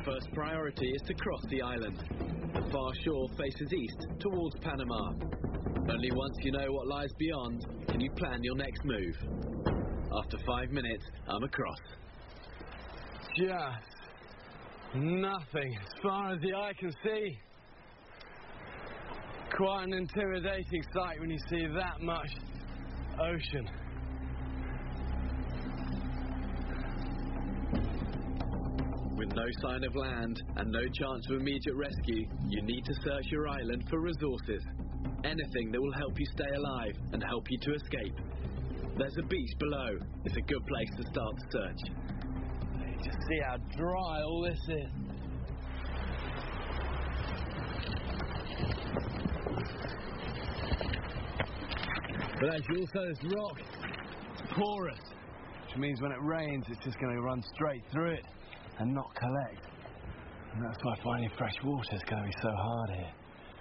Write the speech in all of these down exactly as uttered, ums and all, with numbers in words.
first priority is to cross the island. The far shore faces east towards Panama. Only once you know what lies beyond can you plan your next move. After five minutes, I'm across. Just nothing as far as the eye can see. Quite an intimidating sight when you see that much ocean. With no sign of land and no chance of immediate rescue, you need to search your island for resources. Anything that will help you stay alive and help you to escape. There's a beach below. It's a good place to start the search. You just see how dry all this is. But actually also this rock, it's porous, which means when it rains it's just going to run straight through it and not collect. And that's why finding fresh water is going to be so hard here.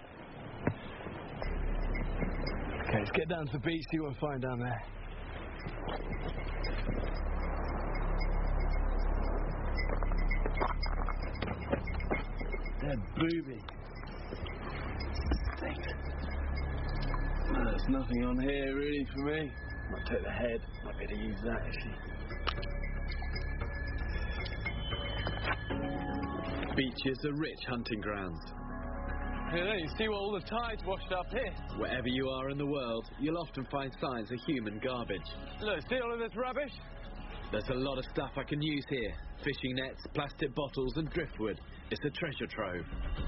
Okay, let's get down to the beach, see what we find down there. Dead booby. There's nothing on here really for me. Might take the head. Might be able to use that actually. Beaches are rich hunting grounds. Hey, there, you see what all the tides washed up here? Wherever you are in the world, you'll often find signs of human garbage. Look, see all of this rubbish? There's a lot of stuff I can use here. Fishing nets, plastic bottles and driftwood. It's a treasure trove.